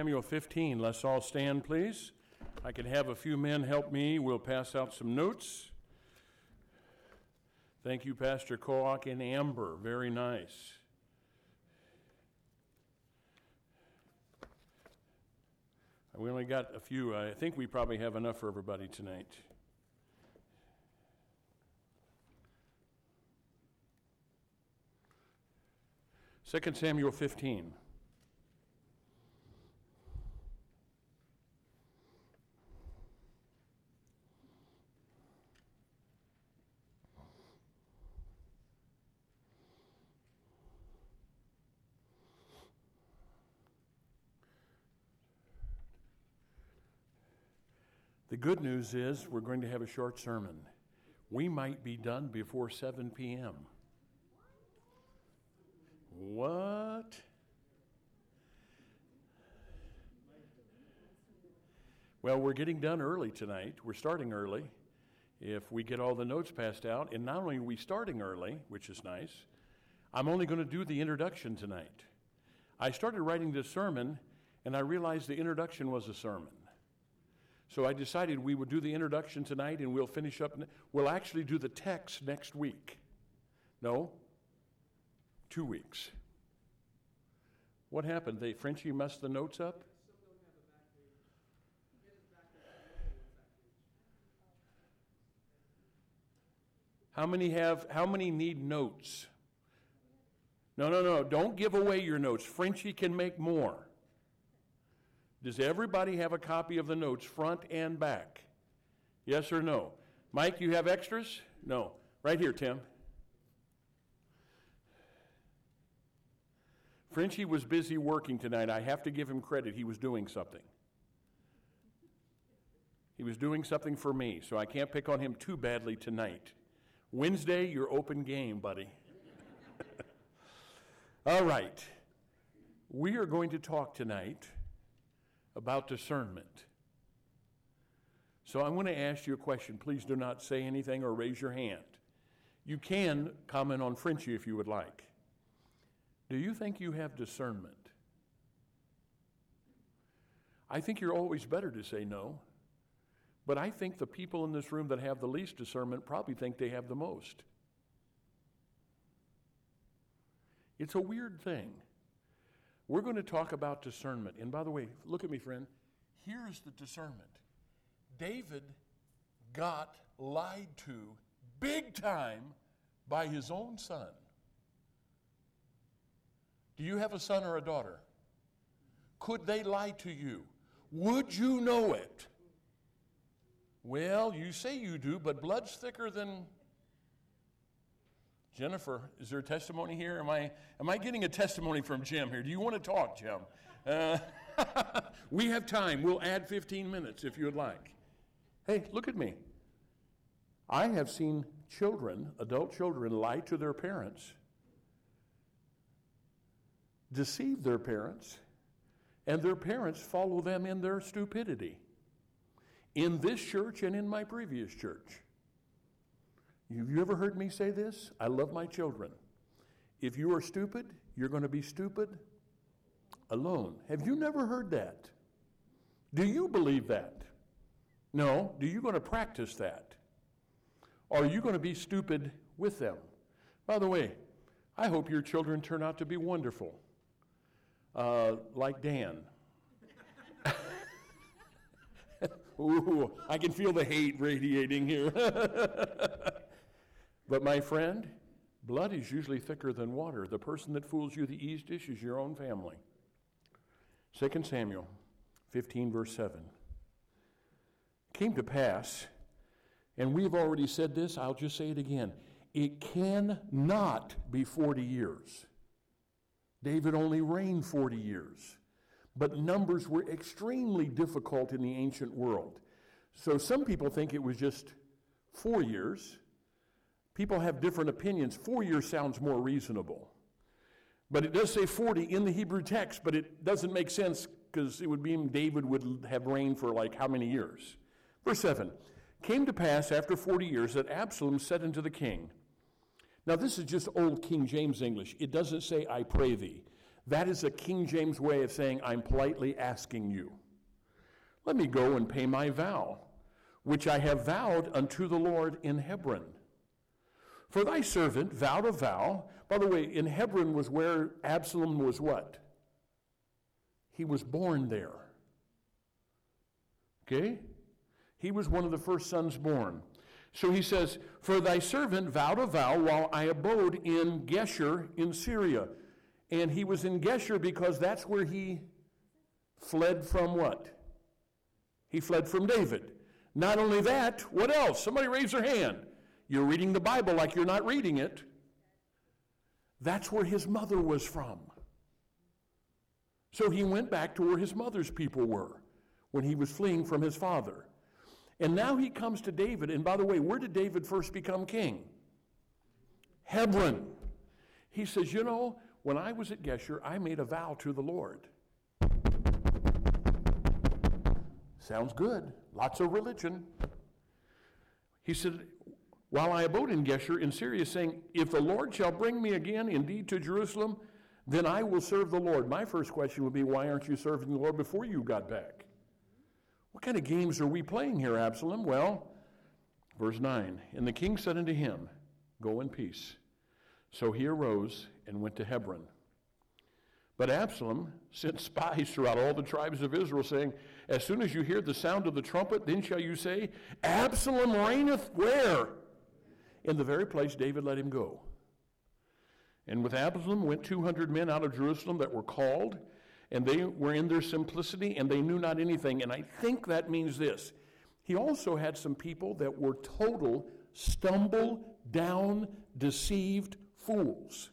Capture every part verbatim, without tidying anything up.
Samuel fifteen. Let's all stand, please. I could have a few men help me. We'll pass out some notes. Thank you, Pastor Koak and Amber. Very nice. We only got a few. I think we probably have enough for everybody tonight. Second Samuel fifteen. The good news is we're going to have a short sermon. We might be done before seven p.m. What? Well, we're getting done early tonight. We're starting early if we get all the notes passed out. And not only are we starting early, which is nice, I'm only going to do the introduction tonight. I started writing this sermon, and I realized the introduction was a sermon. So I decided we would do the introduction tonight, and we'll finish up. We'll actually do the text next week. No, two weeks. What happened? They Frenchie messed the notes up? How many have? How many need notes? No, no, no. Don't give away your notes. Frenchie can make more. Does everybody have a copy of the notes, front and back? Yes or no? Mike, you have extras? No. Right here, Tim. Frenchie was busy working tonight. I have to give him credit. He was doing something. He was doing something for me, so I can't pick on him too badly tonight. Wednesday, you're open game, buddy. All right. We are going to talk tonight about discernment. So I'm going to ask you a question. Please do not say anything or raise your hand. You can comment on Frenchie if you would like. Do you think you have discernment? I think you're always better to say no, but I think the people in this room that have the least discernment probably think they have the most. It's a weird thing. We're going to talk about discernment. And by the way, look at me, friend. Here's the discernment. David got lied to big time by his own son. Do you have a son or a daughter? Could they lie to you? Would you know it? Well, you say you do, but blood's thicker than... Jennifer, is there a testimony here? Am I am I getting a testimony from Jim here? Do you want to talk, Jim? Uh, we have time. We'll add fifteen minutes if you would like. Hey, look at me. I have seen children, adult children, lie to their parents, deceive their parents, and their parents follow them in their stupidity. In this church and in my previous church. Have you ever heard me say this? I love my children. If you are stupid, you're going to be stupid alone. Have you never heard that? Do you believe that? No. Do you going to practice that? Or are you going to be stupid with them? By the way, I hope your children turn out to be wonderful, uh, like Dan. Ooh, I can feel the hate radiating here. But my friend, blood is usually thicker than water. The person that fools you the easiest is your own family. Second Samuel fifteen, verse seven. It came to pass, and we've already said this, I'll just say it again. It cannot be forty years. David only reigned forty years. But numbers were extremely difficult in the ancient world. So some people think it was just four years. People have different opinions. Four years sounds more reasonable. But it does say forty in the Hebrew text, but it doesn't make sense because it would mean David would have reigned for like how many years? Verse seven, came to pass after forty years that Absalom said unto the king. Now this is just old King James English. It doesn't say, I pray thee. That is a King James way of saying, I'm politely asking you. Let me go and pay my vow, which I have vowed unto the Lord in Hebron. For thy servant vowed a vow. By the way, in Hebron was where Absalom was what? He was born there. Okay? He was one of the first sons born. So he says, for thy servant vowed a vow while I abode in Geshur in Syria. And he was in Geshur because that's where he fled from what? He fled from David. Not only that, what else? Somebody raise their hand. You're reading the Bible like you're not reading it. That's where his mother was from. So he went back to where his mother's people were when he was fleeing from his father. And now he comes to David. And by the way, where did David first become king? Hebron. He says, you know, when I was at Geshur, I made a vow to the Lord. Sounds good. Lots of religion. He said, while I abode in Geshur in Syria, saying, if the Lord shall bring me again indeed to Jerusalem, then I will serve the Lord. My first question would be, why aren't you serving the Lord before you got back? What kind of games are we playing here, Absalom? Well, verse nine, and the king said unto him, go in peace. So he arose and went to Hebron. But Absalom sent spies throughout all the tribes of Israel, saying, as soon as you hear the sound of the trumpet, then shall you say, Absalom reigneth where? In the very place David let him go. And with Absalom went two hundred men out of Jerusalem that were called, and they were in their simplicity, and they knew not anything. And I think that means this. He also had some people that were total stumble down, deceived fools.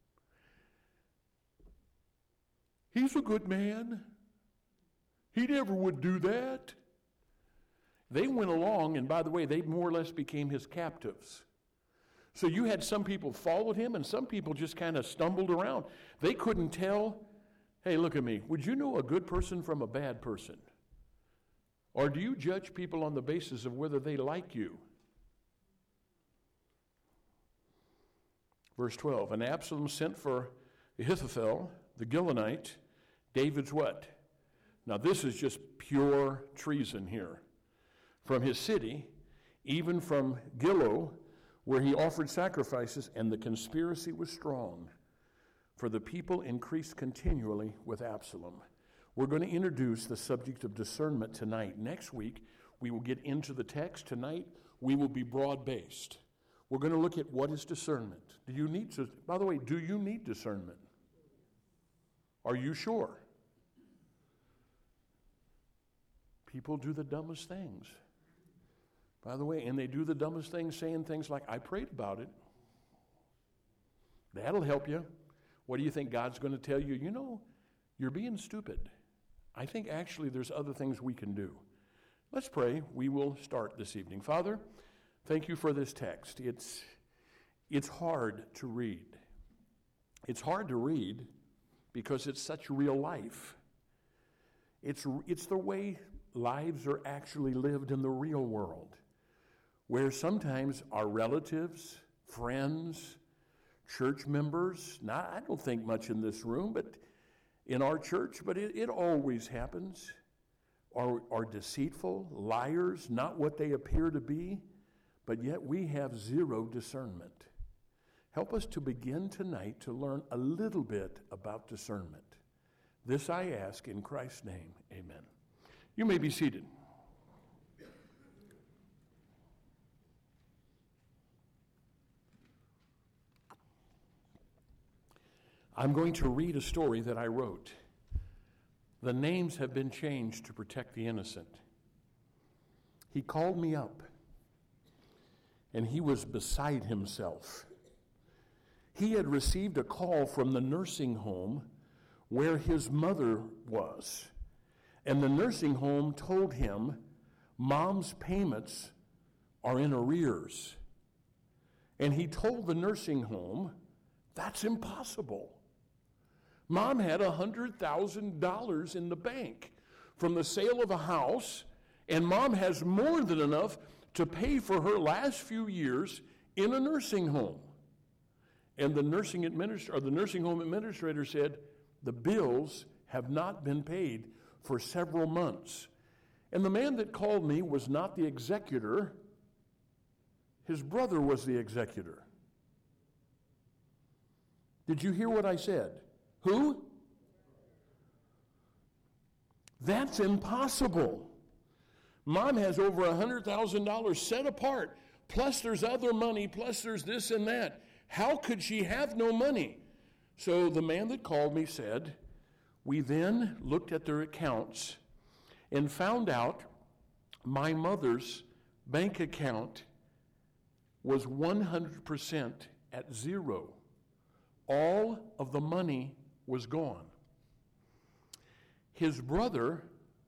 He's a good man. He never would do that. They went along, and by the way, they more or less became his captives. So you had some people followed him, and some people just kind of stumbled around. They couldn't tell, hey, look at me. Would you know a good person from a bad person? Or do you judge people on the basis of whether they like you? Verse twelve, and Absalom sent for Ahithophel, the Gilonite, David's what? Now this is just pure treason here. From his city, even from Gilo, where he offered sacrifices, and the conspiracy was strong, for the people increased continually with Absalom. We're going to introduce the subject of discernment tonight. Next week, we will get into the text. Tonight, we will be broad-based. We're going to look at what is discernment. Do you need to, by the way, do you need discernment? Are you sure? People do the dumbest things. By the way, and they do the dumbest things saying things like, I prayed about it. That'll help you. What do you think God's going to tell you? You know, you're being stupid. I think actually there's other things we can do. Let's pray. We will start this evening. Father, thank you for this text. It's, it's hard to read. It's hard to read because it's such real life. It's, it's the way lives are actually lived in the real world, where sometimes our relatives, friends, church members, not, I don't think much in this room, but in our church, but it, it always happens, are, are deceitful, liars, not what they appear to be, but yet we have zero discernment. Help us to begin tonight to learn a little bit about discernment. This I ask in Christ's name, amen. You may be seated. I'm going to read a story that I wrote. The names have been changed to protect the innocent. He called me up, and he was beside himself. He had received a call from the nursing home where his mother was. And the nursing home told him, Mom's payments are in arrears. And he told the nursing home, that's impossible. Mom had one hundred thousand dollars in the bank from the sale of a house, and Mom has more than enough to pay for her last few years in a nursing home. And the nursing administrator, or the nursing home administrator said, The bills have not been paid for several months. And the man that called me was not the executor. His brother was the executor. Did you hear what I said? Who? That's impossible. Mom has over one hundred thousand dollars set apart, plus there's other money, plus there's this and that. How could she have no money? So the man that called me said, we then looked at their accounts and found out my mother's bank account was one hundred percent at zero. All of the money was gone. His brother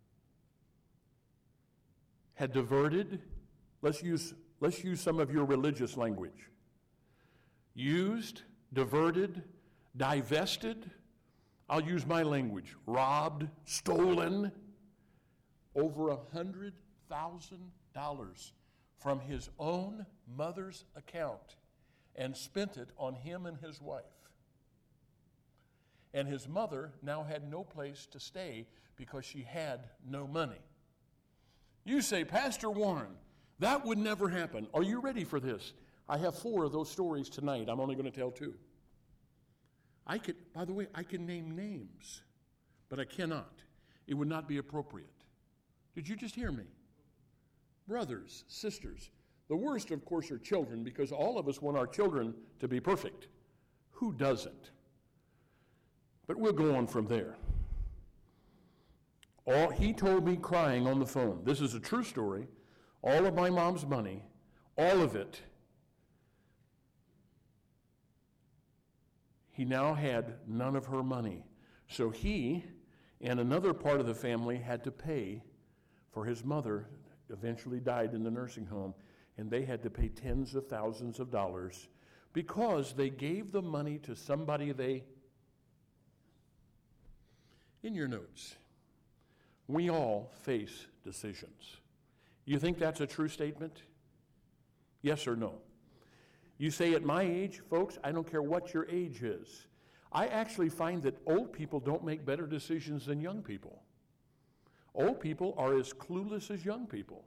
had diverted, let's use, let's use some of your religious language, used, diverted, divested, I'll use my language, robbed, stolen, over one hundred thousand dollars from his own mother's account and spent it on him and his wife. And his mother now had no place to stay because she had no money. You say, Pastor Warren, that would never happen. Are you ready for this? I have four of those stories tonight. I'm only going to tell two. I could, by the way, I can name names, but I cannot. It would not be appropriate. Did you just hear me? Brothers, sisters. The worst, of course, are children, because all of us want our children to be perfect. Who doesn't? But we'll go on from there. All, he told me crying on the phone, this is a true story, all of my mom's money, all of it, he now had none of her money. So he and another part of the family had to pay for his mother, eventually died in the nursing home, and they had to pay tens of thousands of dollars because they gave the money to somebody they... In your notes, we all face decisions. You think that's a true statement? Yes or no? You say at my age, folks, I don't care what your age is. I actually find that old people don't make better decisions than young people. Old people are as clueless as young people.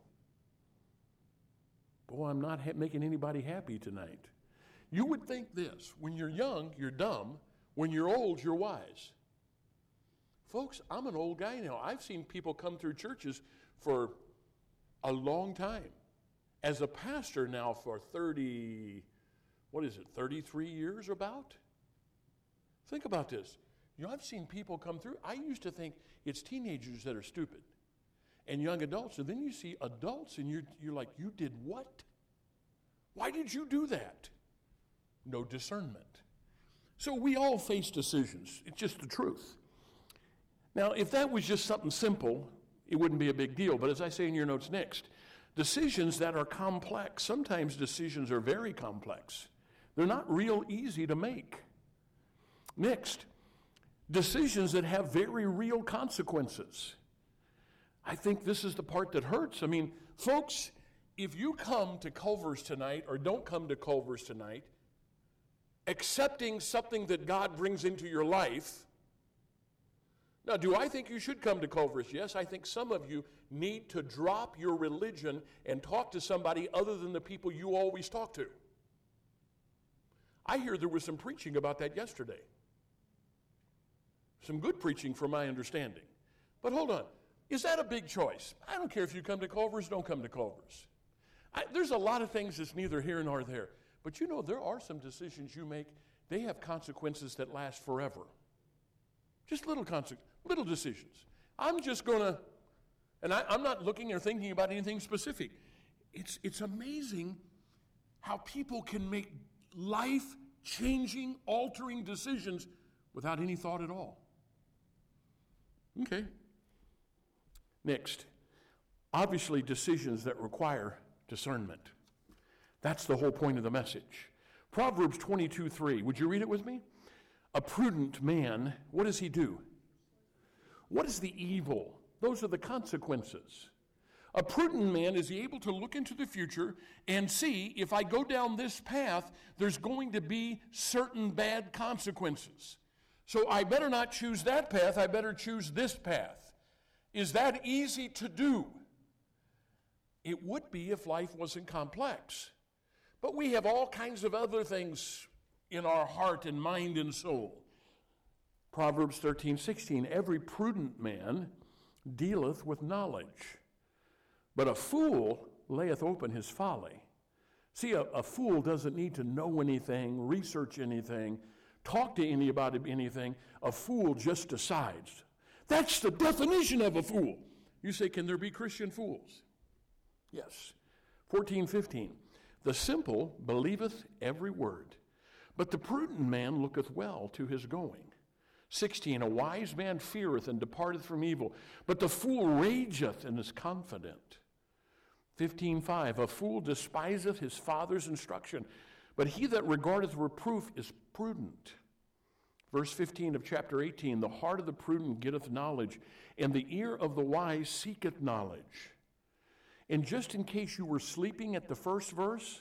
Boy, I'm not ha- making anybody happy tonight. You would think this, when you're young, you're dumb. When you're old, you're wise. Folks, I'm an old guy now. I've seen people come through churches for a long time. As a pastor now for thirty, what is it, thirty-three years about? Think about this. You know, I've seen people come through. I used to think it's teenagers that are stupid and young adults. And then you see adults and you're, you're like, you did what? Why did you do that? No discernment. So we all face decisions. It's just the truth. Now, if that was just something simple, it wouldn't be a big deal. But as I say in your notes next, decisions that are complex, sometimes decisions are very complex. They're not real easy to make. Next, decisions that have very real consequences. I think this is the part that hurts. I mean, folks, if you come to Culver's tonight or don't come to Culver's tonight, accepting something that God brings into your life. Now, do I think you should come to Culver's? Yes, I think some of you need to drop your religion and talk to somebody other than the people you always talk to. I hear there was some preaching about that yesterday. Some good preaching from my understanding. But hold on. Is that a big choice? I don't care if you come to Culver's, don't come to Culver's. I, there's a lot of things that's neither here nor there. But you know, there are some decisions you make, they have consequences that last forever. Just little conse- little decisions. I'm just going to, and I, I'm not looking or thinking about anything specific. It's, it's amazing how people can make life-changing, altering decisions without any thought at all. Okay. Next, obviously decisions that require discernment. That's the whole point of the message. Proverbs twenty-two three. Would you read it with me? A prudent man, what does he do? What is the evil? Those are the consequences. A prudent man is able to look into the future and see if I go down this path, there's going to be certain bad consequences. So I better not choose that path, I better choose this path. Is that easy to do? It would be if life wasn't complex. But we have all kinds of other things in our heart and mind and soul. Proverbs thirteen sixteen, every prudent man dealeth with knowledge, but a fool layeth open his folly. See, a, a fool doesn't need to know anything, research anything, talk to anybody about anything. A fool just decides. That's the definition of a fool. You say, can there be Christian fools? Yes. fourteen fifteen, the simple believeth every word, but the prudent man looketh well to his going. sixteen, a wise man feareth and departeth from evil, but the fool rageth and is confident. fifteen five, a fool despiseth his father's instruction, but he that regardeth reproof is prudent. Verse fifteen of chapter eighteen, the heart of the prudent getteth knowledge, and the ear of the wise seeketh knowledge. And just in case you were sleeping at the first verse,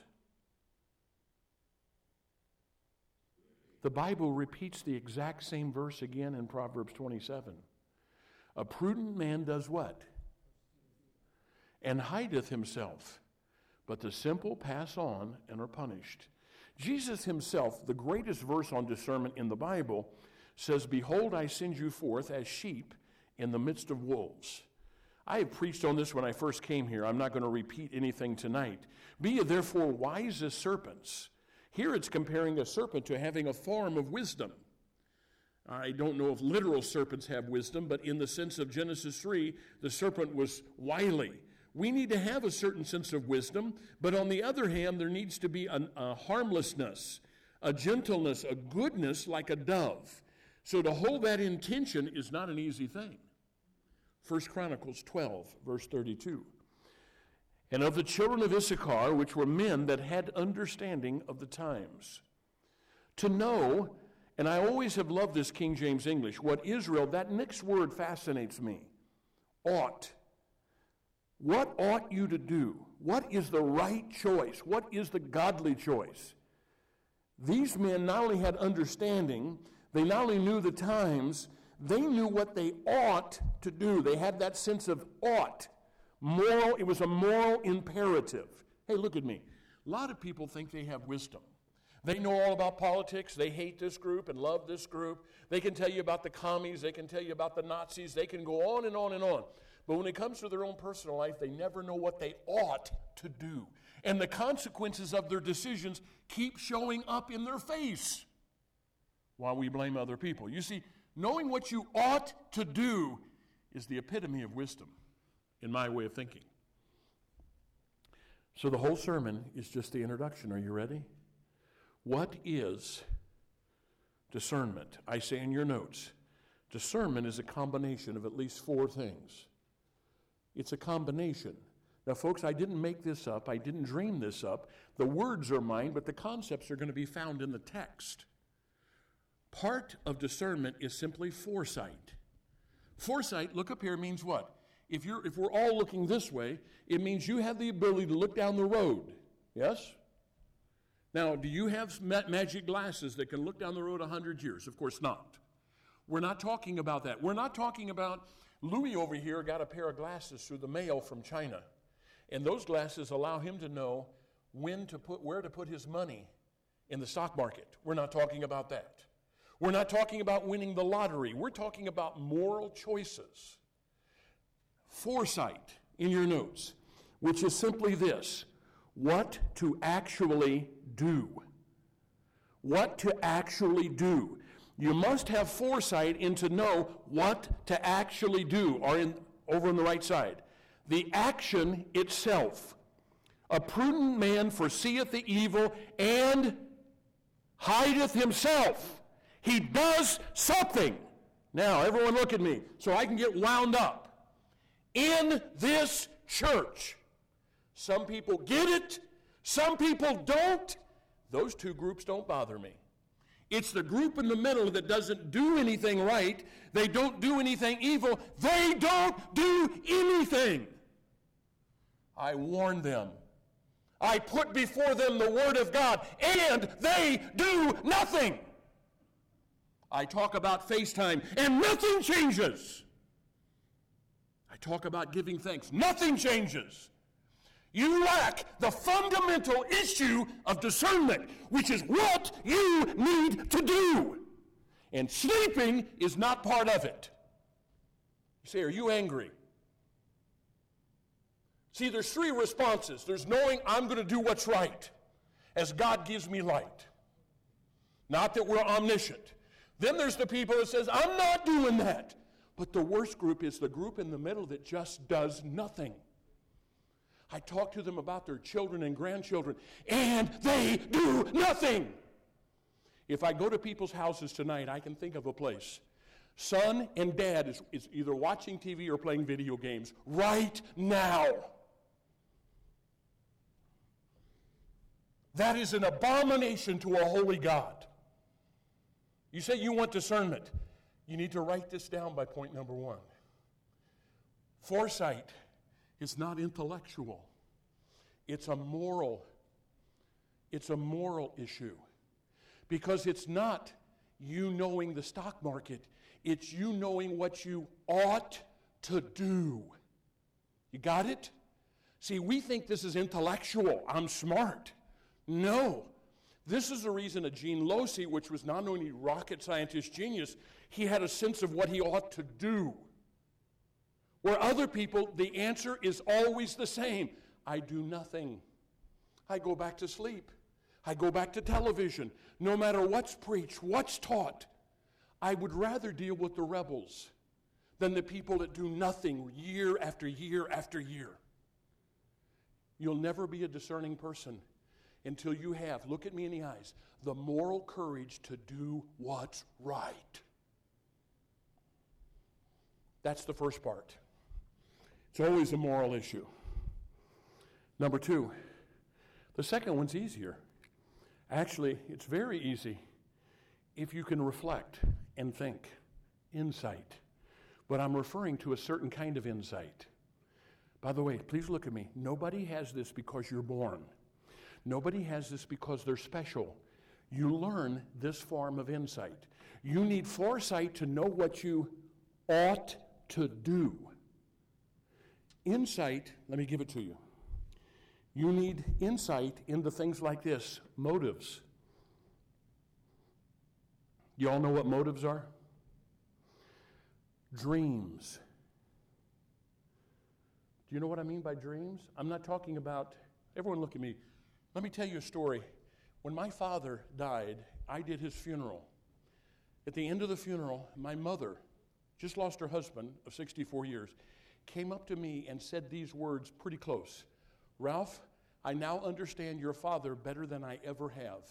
the Bible repeats the exact same verse again in Proverbs twenty-seven. A prudent man does what? And hideth himself, but the simple pass on and are punished. Jesus himself, the greatest verse on discernment in the Bible, says, behold, I send you forth as sheep in the midst of wolves. I have preached on this when I first came here. I'm not going to repeat anything tonight. Be ye therefore wise as serpents. Here it's comparing a serpent to having a form of wisdom. I don't know if literal serpents have wisdom, but in the sense of Genesis three, the serpent was wily. We need to have a certain sense of wisdom, but on the other hand, there needs to be an, a harmlessness, a gentleness, a goodness like a dove. So to hold that in tension is not an easy thing. First Chronicles twelve, verse thirty-two. And of the children of Issachar, which were men that had understanding of the times, to know, and I always have loved this King James English, what Israel, that next word fascinates me, ought. What ought you to do? What is the right choice? What is the godly choice? These men not only had understanding, they not only knew the times, they knew what they ought to do. They had that sense of ought. Moral, it was a moral imperative. Hey, look at me. A lot of people think they have wisdom. They know all about politics. They hate this group and love this group. They can tell you about the commies. They can tell you about the Nazis. They can go on and on and on. But when it comes to their own personal life, they never know what they ought to do. And the consequences of their decisions keep showing up in their face while we blame other people. You see, knowing what you ought to do is the epitome of wisdom, in my way of thinking. So the whole sermon is just the introduction. Are you ready? What is discernment? I say in your notes, discernment is a combination of at least four things. It's a combination. Now, folks, I didn't make this up. I didn't dream this up. The words are mine, but the concepts are going to be found in the text. Part of discernment is simply foresight. Foresight, look up here, means what? If you're, if we're all looking this way, it means you have the ability to look down the road. Yes? Now, do you have ma- magic glasses that can look down the road a hundred years? Of course not. We're not talking about that. We're not talking about Louis over here got a pair of glasses through the mail from China, and those glasses allow him to know when to put, where to put his money in the stock market. We're not talking about that. We're not talking about winning the lottery. We're talking about moral choices. Foresight in your notes, which is simply this: what to actually do. What to actually do. You must have foresight in to know what to actually do, or in, over on the right side. The action itself. A prudent man foreseeth the evil and hideth himself. He does something. Now, everyone look at me so I can get wound up. In this church, some people get it, some people don't. Those two groups don't bother me. It's the group in the middle that doesn't do anything right. They don't do anything evil. They don't do anything. I warn them. I put before them the Word of God, and they do nothing. I talk about FaceTime, and nothing changes. I talk about giving thanks. Nothing changes. You lack the fundamental issue of discernment, which is what you need to do. And sleeping is not part of it. You say, are you angry? See, there's three responses. There's knowing I'm going to do what's right as God gives me light. Not that we're omniscient. Then there's the people that says, I'm not doing that. But the worst group is the group in the middle that just does nothing. I talk to them about their children and grandchildren, and they do nothing. If I go to people's houses tonight, I can think of a place. Son and dad is, is either watching T V or playing video games right now. That is an abomination to a holy God. You say you want discernment. You need to write this down by point number one. Foresight is not intellectual. It's a moral. It's a moral issue. Because it's not you knowing the stock market. It's you knowing what you ought to do. You got it? See, we think this is intellectual. I'm smart. No. This is the reason that Gene Losey, which was not only rocket scientist genius, he had a sense of what he ought to do. Where other people, the answer is always the same. I do nothing. I go back to sleep. I go back to television. No matter what's preached, what's taught, I would rather deal with the rebels than the people that do nothing year after year after year. You'll never be a discerning person until you have, look at me in the eyes, the moral courage to do what's right. That's the first part. It's always a moral issue. Number two, the second one's easier. Actually, it's very easy if you can reflect and think. Insight. But I'm referring to a certain kind of insight. By the way, please look at me. Nobody has this because you're born. Nobody has this because they're special. You learn this form of insight. You need foresight to know what you ought to do. Insight, let me give it to you. You need insight into things like this, motives. You all know what motives are? Dreams. Do you know what I mean by dreams? I'm not talking about, everyone look at me. Let me tell you a story. When my father died, I did his funeral. At the end of the funeral, my mother, just lost her husband of sixty-four years, came up to me and said these words pretty close. Ralph, I now understand your father better than I ever have.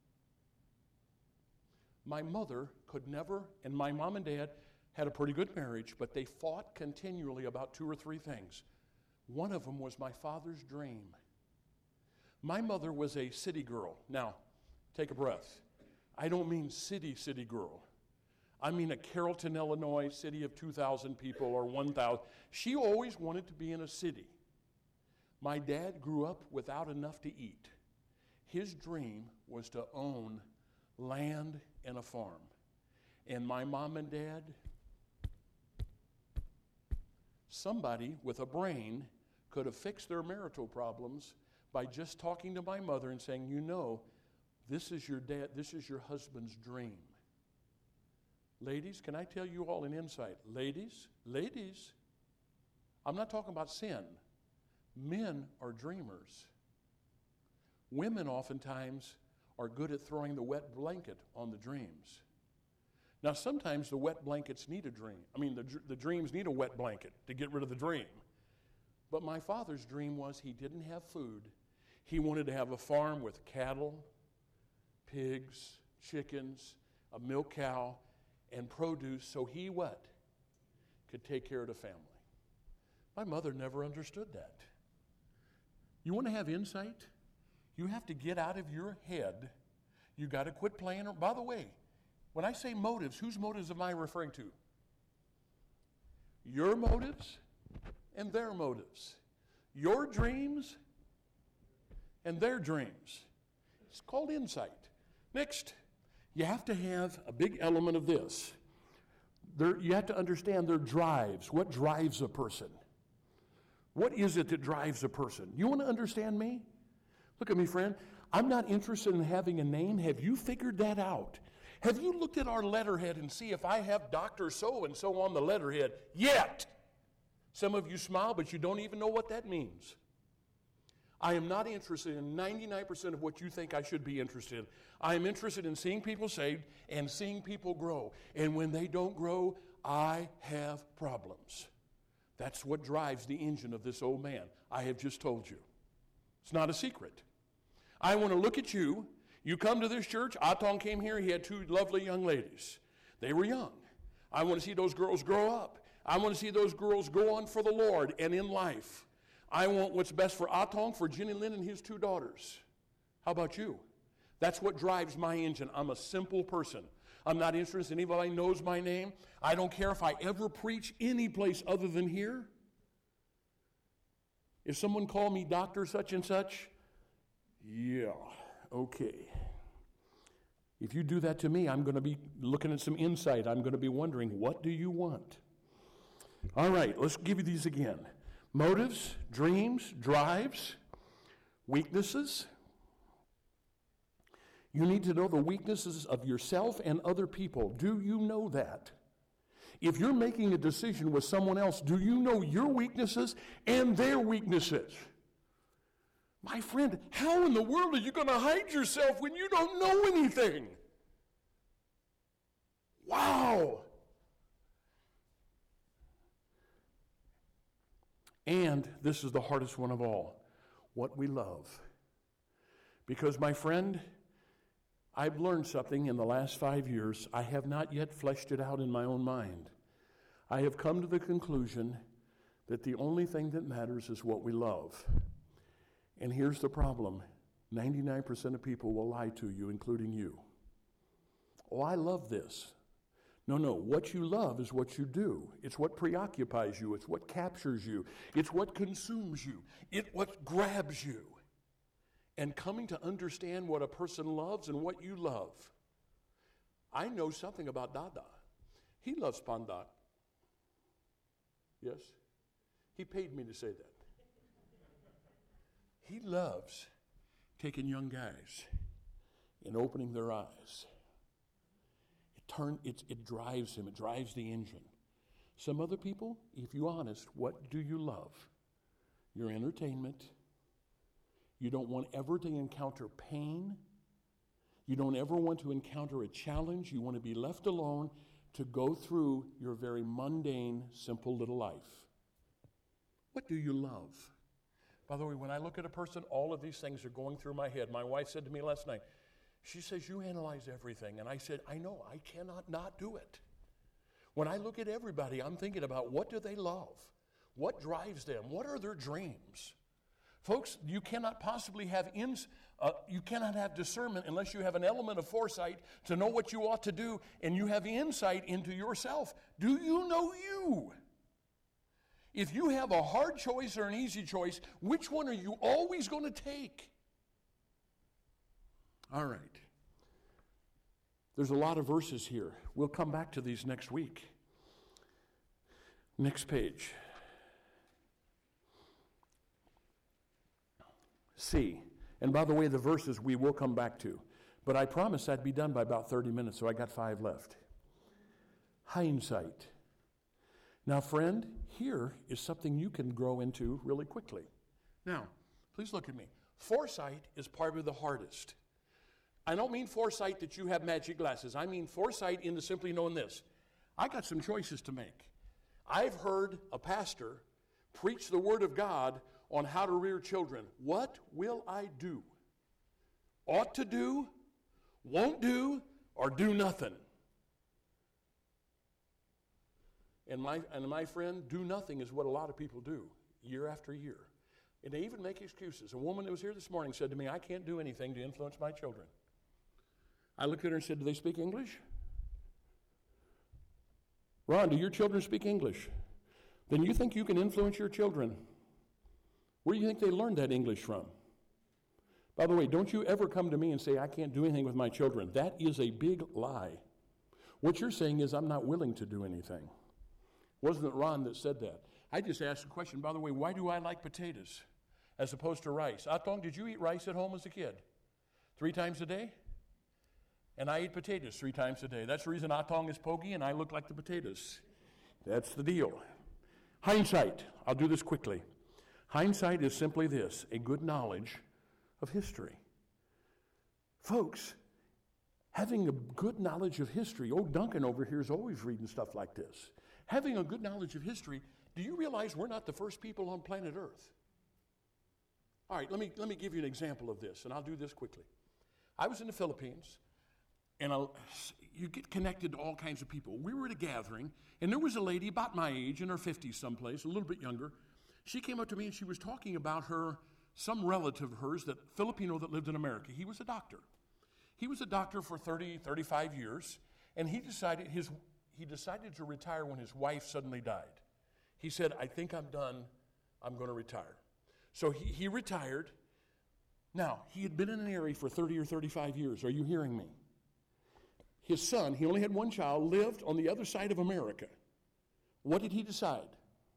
My mother could never, and my mom and dad had a pretty good marriage, but they fought continually about two or three things. One of them was my father's dream. My mother was a city girl. Now, take a breath. I don't mean city, city girl. I mean a Carrollton, Illinois, city of two thousand people or one thousand. She always wanted to be in a city. My dad grew up without enough to eat. His dream was to own land and a farm. And my mom and dad, somebody with a brain could have fixed their marital problems by just talking to my mother and saying, you know, this is your dad, this is your husband's dream. Ladies, can I tell you all an insight? Ladies, ladies, I'm not talking about sin. Men are dreamers. Women oftentimes are good at throwing the wet blanket on the dreams. Now, sometimes the wet blankets need a dream. I mean, the, the dreams need a wet blanket to get rid of the dream. But my father's dream was he didn't have food. He wanted to have a farm with cattle, pigs, chickens, a milk cow, and produce, so he what? Could take care of the family. My mother never understood that. You want to have insight? You have to get out of your head. You got to quit playing. By the way, when I say motives, whose motives am I referring to? Your motives and their motives. Your dreams and their dreams. It's called insight. Next, you have to have a big element of this. There, you have to understand their drives. What drives a person? What is it that drives a person? You want to understand me? Look at me, friend. I'm not interested in having a name. Have you figured that out? Have you looked at our letterhead and see if I have Doctor So-and-so on the letterhead yet? Some of you smile, but you don't even know what that means. I am not interested in ninety-nine percent of what you think I should be interested in. I am interested in seeing people saved and seeing people grow. And when they don't grow, I have problems. That's what drives the engine of this old man. I have just told you. It's not a secret. I want to look at you. You come to this church. Atong came here. He had two lovely young ladies. They were young. I want to see those girls grow up. I want to see those girls go on for the Lord and in life. I want what's best for Atong, for Jenny Lynn, and his two daughters. How about you? That's what drives my engine. I'm a simple person. I'm not interested in anybody who knows my name. I don't care if I ever preach any place other than here. If someone called me Doctor such and such, yeah, okay. If you do that to me, I'm going to be looking at some insight. I'm going to be wondering, what do you want? All right, let's give you these again. Motives, dreams, drives, weaknesses. You need to know the weaknesses of yourself and other people. Do you know that? If you're making a decision with someone else, do you know your weaknesses and their weaknesses? My friend, how in the world are you going to hide yourself when you don't know anything? Wow! And this is the hardest one of all, what we love. Because, my friend, I've learned something in the last five years. I have not yet fleshed it out in my own mind. I have come to the conclusion that the only thing that matters is what we love. And here's the problem. ninety-nine percent of people will lie to you, including you. Oh, I love this. No, no, what you love is what you do. It's what preoccupies you. It's what captures you. It's what consumes you. It's what grabs you. And coming to understand what a person loves and what you love. I know something about Dada. He loves Pandak. Yes? He paid me to say that. He loves taking young guys and opening their eyes. It turn, it, it drives him. It drives the engine. Some other people, if you're honest, what do you love? Your entertainment. You don't want ever to encounter pain. You don't ever want to encounter a challenge. You want to be left alone to go through your very mundane, simple little life. What do you love? By the way, when I look at a person, all of these things are going through my head. My wife said to me last night, she says, you analyze everything. And I said, I know, I cannot not do it. When I look at everybody, I'm thinking about what do they love? What drives them? What are their dreams? Folks, you cannot possibly have ins, uh, you cannot have discernment unless you have an element of foresight to know what you ought to do, and you have insight into yourself. Do you know you? If you have a hard choice or an easy choice, which one are you always going to take? All right. There's a lot of verses here. We'll come back to these next week. Next page. C. And by the way, the verses we will come back to. But I promised I'd be done by about thirty minutes, so I got five left. Hindsight. Now, friend, here is something you can grow into really quickly. Now, please look at me. Foresight is probably the hardest. I don't mean foresight that you have magic glasses. I mean foresight into simply knowing this. I got some choices to make. I've heard a pastor preach the Word of God on how to rear children. What will I do? Ought to do, won't do, or do nothing. And my, and my friend, do nothing is what a lot of people do year after year. And they even make excuses. A woman that was here this morning said to me, I can't do anything to influence my children. I looked at her and said, do they speak English? Ron, do your children speak English? Then you think you can influence your children? Where do you think they learned that English from? By the way, don't you ever come to me and say, I can't do anything with my children. That is a big lie. What you're saying is, I'm not willing to do anything. Wasn't it Ron that said that? I just asked a question, by the way, why do I like potatoes as opposed to rice? Atong, did you eat rice at home as a kid? Three times a day? And I eat potatoes three times a day. That's the reason Atong is pokey and I look like the potatoes. That's the deal. Hindsight. I'll do this quickly. Hindsight is simply this, a good knowledge of history. Folks, having a good knowledge of history, old Duncan over here is always reading stuff like this. Having a good knowledge of history, do you realize we're not the first people on planet Earth? All right, let me, let me give you an example of this, and I'll do this quickly. I was in the Philippines, and I'll, you get connected to all kinds of people. We were at a gathering, and there was a lady about my age, in her fifties someplace, a little bit younger. She came up to me, and she was talking about her, some relative of hers, that Filipino that lived in America. He was a doctor. He was a doctor for thirty, thirty-five years, and he decided his he decided to retire when his wife suddenly died. He said, I think I'm done. I'm going to retire. So he, he retired. Now, he had been in an area for thirty or thirty-five years. Are you hearing me? His son, he only had one child, lived on the other side of America. What did he decide?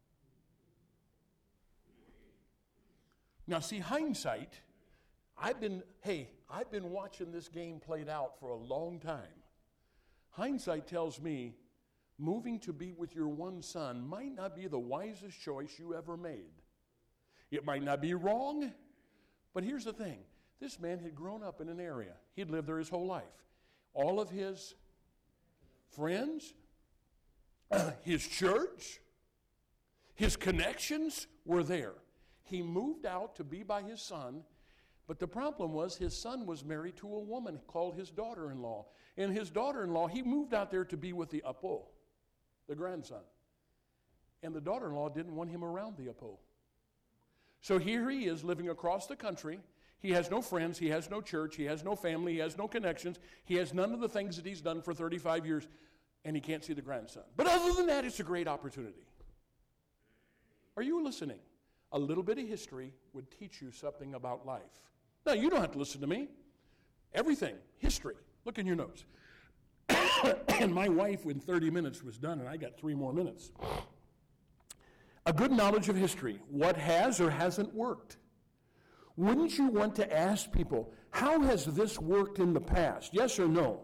Now, see, hindsight, I've been, hey, I've been watching this game played out for a long time. Hindsight tells me moving to be with your one son might not be the wisest choice you ever made. It might not be wrong, but here's the thing. This man had grown up in an area. He'd lived there his whole life. All of his friends, his church, his connections were there. He moved out to be by his son, but the problem was his son was married to a woman called his daughter-in-law. And his daughter-in-law, he moved out there to be with the apo, the grandson. And the daughter-in-law didn't want him around the apo. So here he is living across the country. He has no friends, he has no church, he has no family, he has no connections, he has none of the things that he's done for thirty-five years, and he can't see the grandson. But other than that, it's a great opportunity. Are you listening? A little bit of history would teach you something about life. Now, you don't have to listen to me. Everything, history. Look in your notes. And my wife, in thirty minutes, was done, and I got three more minutes. A good knowledge of history. What has or hasn't worked? Wouldn't you want to ask people, how has this worked in the past? Yes or no?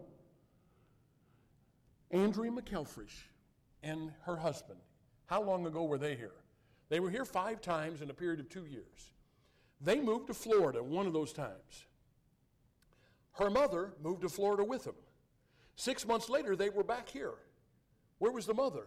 Andrea McElfresh and her husband, how long ago were they here? They were here five times in a period of two years. They moved to Florida one of those times. Her mother moved to Florida with them. Six months later, they were back here. Where was the mother?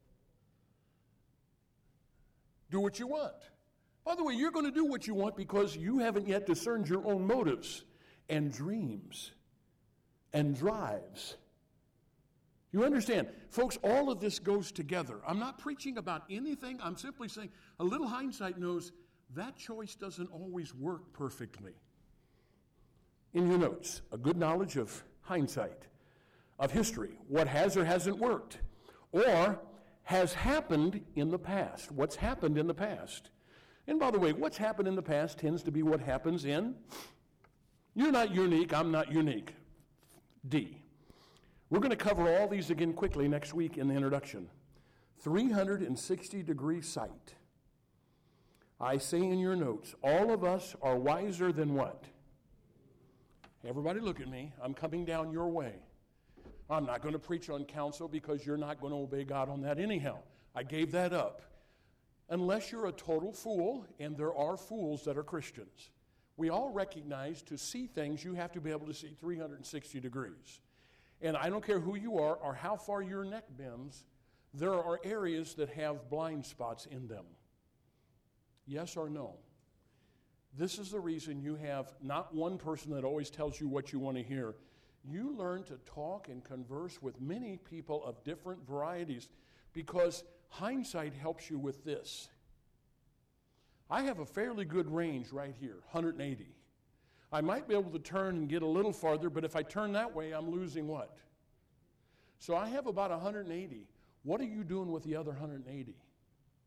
Do what you want. By the way, you're going to do what you want because you haven't yet discerned your own motives and dreams and drives. You understand? Folks, all of this goes together. I'm not preaching about anything. I'm simply saying a little hindsight knows that choice doesn't always work perfectly. In your notes, a good knowledge of hindsight, of history, what has or hasn't worked, or has happened in the past. What's happened in the past? And by the way, what's happened in the past tends to be what happens in. You're not unique, I'm not unique. D. We're going to cover all these again quickly next week in the introduction. three hundred sixty degree sight. I say in your notes, all of us are wiser than what? Everybody look at me. I'm coming down your way. I'm not going to preach on counsel because you're not going to obey God on that anyhow. I gave that up. Unless you're a total fool, and there are fools that are Christians. We all recognize to see things, you have to be able to see three hundred sixty degrees. And I don't care who you are or how far your neck bends, there are areas that have blind spots in them. Yes or no? This is the reason you have not one person that always tells you what you want to hear. You learn to talk and converse with many people of different varieties because hindsight helps you with this. I have a fairly good range right here, one hundred eighty. I might be able to turn and get a little farther, but if I turn that way, I'm losing what? So I have about one hundred eighty. What are you doing with the other one hundred eighty?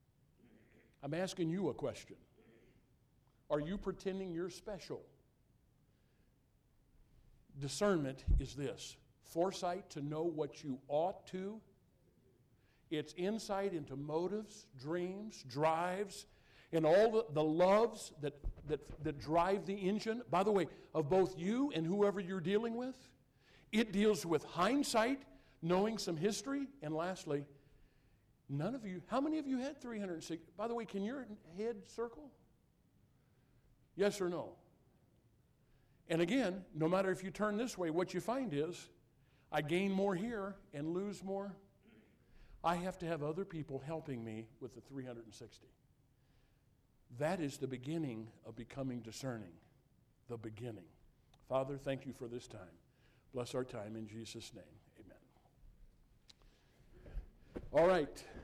I'm asking you a question. Are you pretending you're special? discernment is this: foresight to know what you ought to. It's insight into motives, dreams, drives, and all the, the loves that, that, that drive the engine, by the way, of both you and whoever you're dealing with. It deals with hindsight, knowing some history, and lastly, none of you, how many of you had three hundred sixty? By the way, can your head circle? Yes or no? And again, no matter if you turn this way, what you find is, I gain more here and lose more. I have to have other people helping me with the three hundred sixty. That is the beginning of becoming discerning. The beginning. Father, thank you for this time. Bless our time in Jesus' name. Amen. All right.